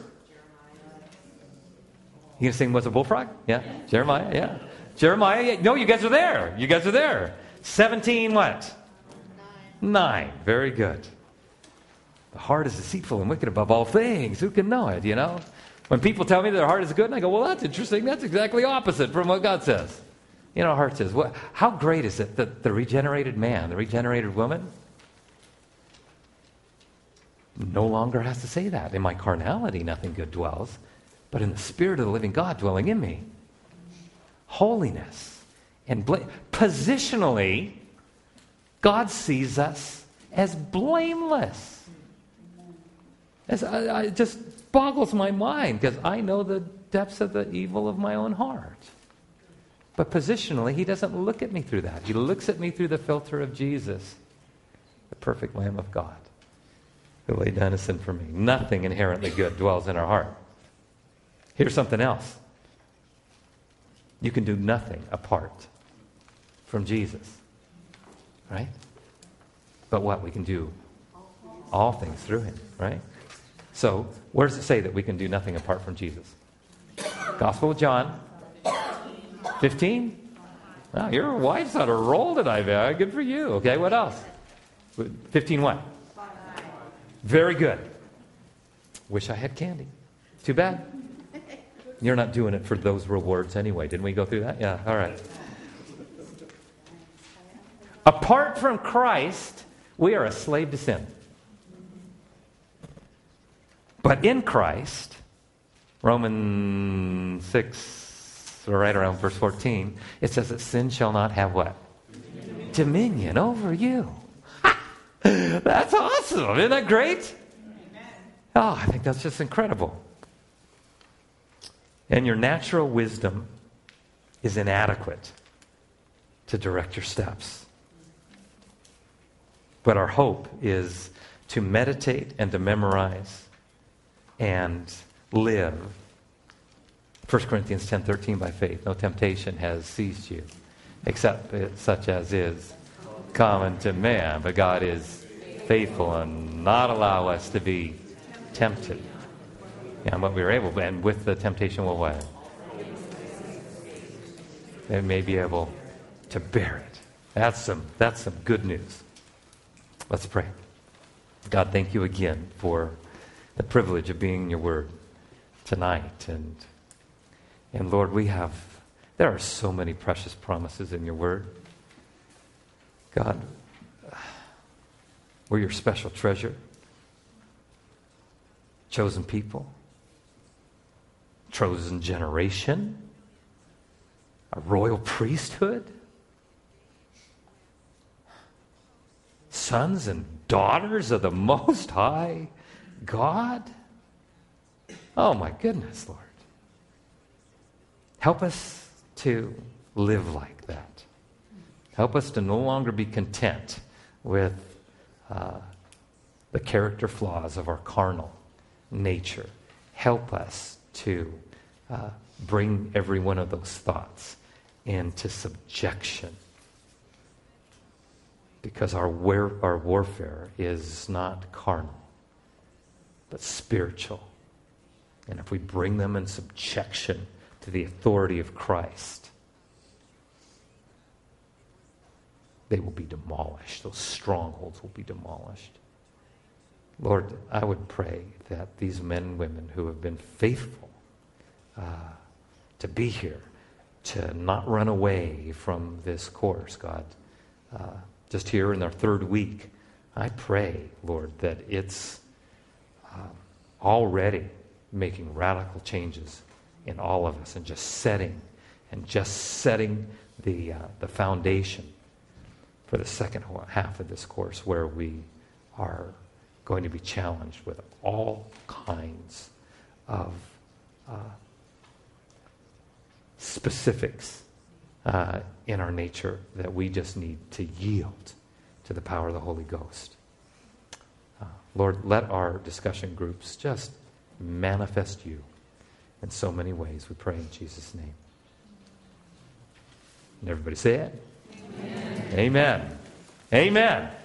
You gonna sing "Was a Bullfrog"? Yeah. Jeremiah. Yeah. Jeremiah. Yeah. No, you guys are there. You guys are there. 17 what? 9. Very good. The heart is deceitful and wicked above all things. Who can know it? When people tell me their heart is good, and I go, well, that's interesting. That's exactly opposite from what God says. Our heart says, how great is it that the regenerated man, the regenerated woman, no longer has to say that. In my carnality, nothing good dwells, but in the Spirit of the living God dwelling in me. Holiness and positionally, God sees us as blameless. It just boggles my mind because I know the depths of the evil of my own heart. But positionally, he doesn't look at me through that. He looks at me through the filter of Jesus, the perfect Lamb of God, who laid down his sin for me. Nothing inherently good dwells in our heart. Here's something else. You can do nothing apart from Jesus. Right? But what? We can do all things through him, right? So, where does it say that we can do nothing apart from Jesus? Gospel of John 15? Wow, your wife's on a roll tonight, man. Good for you. Okay, what else? 15 what? Very good. Wish I had candy. Too bad. You're not doing it for those rewards anyway. Didn't we go through that? Yeah, all right. Apart from Christ, we are a slave to sin. But in Christ, Romans 6, right around verse 14, it says that sin shall not have what? Dominion over you. That's awesome. Isn't that great? Oh, I think that's just incredible. And your natural wisdom is inadequate to direct your steps. But our hope is to meditate and to memorize and live 1 Corinthians 10:13 by faith. No temptation has seized you, except such as is common to man. But God is faithful and not allow us to be tempted. And what we were able, and with the temptation will what? They may be able to bear it. That's some good news. Let's pray. God, thank you again for the privilege of being in your word tonight. And Lord, there are so many precious promises in your word. God, we're your special treasure, chosen people, chosen generation, a royal priesthood, sons and daughters of the Most High God. Oh my goodness, Lord. Help us to live like that. Help us to no longer be content with the character flaws of our carnal nature. Help us to bring every one of those thoughts into subjection. Because our warfare is not carnal, but spiritual. And if we bring them in subjection to the authority of Christ, they will be demolished. Those strongholds will be demolished. Lord, I would pray that these men and women who have been faithful to be here, to not run away from this course, God, just here in their third week, I pray, Lord, that it's already making radical changes in all of us and just setting the foundation for the second half of this course, where we are going to be challenged with all kinds of specifics in our nature that we just need to yield to the power of the Holy Ghost. Lord, let our discussion groups just manifest you in so many ways. We pray in Jesus' name. And everybody say it. Amen. Amen. Amen.